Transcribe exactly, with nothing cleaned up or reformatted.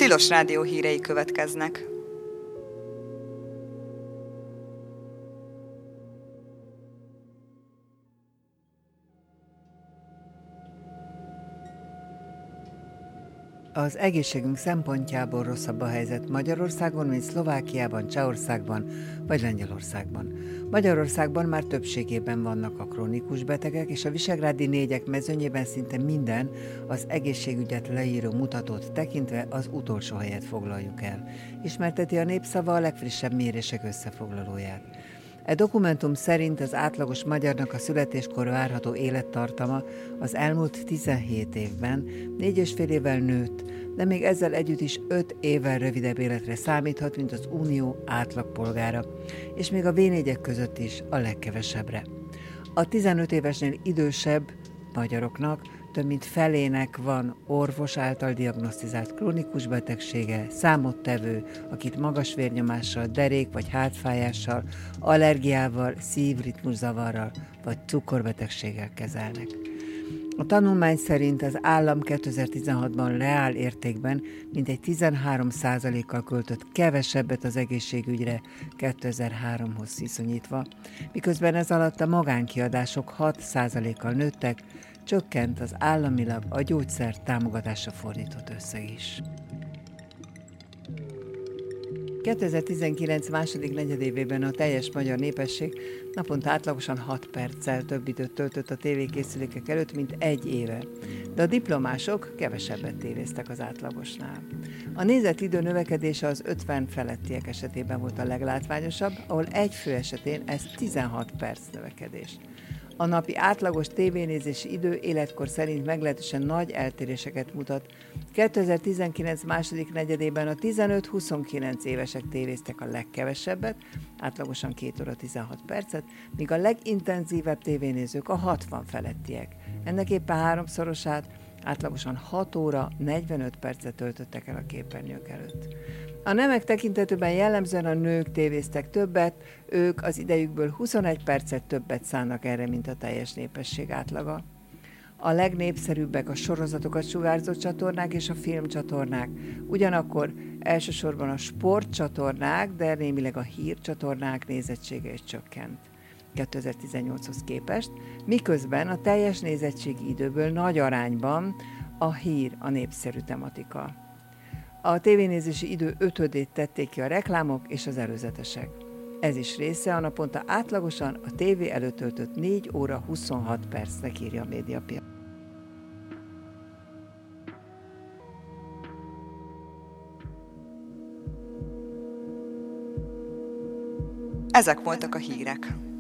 Tilos Rádió hírei következnek. Az egészségünk szempontjából rosszabb a helyzet Magyarországon, mint Szlovákiában, Csehországban vagy Lengyelországban. Magyarországban már többségében vannak a krónikus betegek, és a visegrádi négyek mezőnyében szinte minden az egészségügyet leíró mutatót tekintve az utolsó helyet foglaljuk el. Ismerteti a Népszava a legfrissebb mérések összefoglalóját. E dokumentum szerint az átlagos magyarnak a születéskor várható élettartama az elmúlt tizenhét évben négy és fél évvel nőtt, de még ezzel együtt is öt évvel rövidebb életre számíthat, mint az unió átlagpolgára, és még a vé négyek között is a legkevesebbre. A tizenöt évesnél idősebb magyaroknak több mint felének van orvos által diagnosztizált krónikus betegsége, számottevő, akit magas vérnyomással, derék vagy hátfájással, allergiával, szívritmuszavarral vagy cukorbetegséggel kezelnek. A tanulmány szerint az állam kétezer-tizenhatban reál értékben mintegy tizenhárom százalékkal költött kevesebbet az egészségügyre kétezer-háromhoz viszonyítva, miközben ez alatt a magánkiadások hat százalékkal nőttek, csökkent az államilag a gyógyszer támogatásra fordított összeg is. kétezer-tizenkilenc második negyedévében a teljes magyar népesség naponta átlagosan hat perccel több időt töltött a tévékészülékek előtt, mint egy éve. De a diplomások kevesebbet tévéztek az átlagosnál. A nézett idő növekedése az ötven felettiek esetében volt a leglátványosabb, ahol egy fő esetén ez tizenhat perc növekedés. A napi átlagos tévénézési idő életkor szerint meglehetősen nagy eltéréseket mutat. kétezer-tizenkilenc második negyedében a tizenöt-huszonkilenc évesek tévéztek a legkevesebbet, átlagosan két óra tizenhat percet, míg a legintenzívebb tévénézők a hatvan felettiek. Ennek éppen háromszorosát, átlagosan hat óra negyvenöt percet töltöttek el a képernyők előtt. A nemek tekintetében jellemzően a nők tévéztek többet, ők az idejükből huszonegy percet többet szánnak erre, mint a teljes népesség átlaga. A legnépszerűbbek a sorozatokat sugárzó csatornák és a filmcsatornák. Ugyanakkor elsősorban a sportcsatornák, de némileg a hírcsatornák nézettsége is csökkent kétezer-tizennyolchoz képest, miközben a teljes nézettségi időből nagy arányban a hír a népszerű tematika. A tévénézési idő ötödét tették ki a reklámok és az előzetesek. Ez is része a naponta átlagosan a tévé előtt töltött négy óra huszonhat percnek, írja a Médiapiac. Ezek voltak a hírek.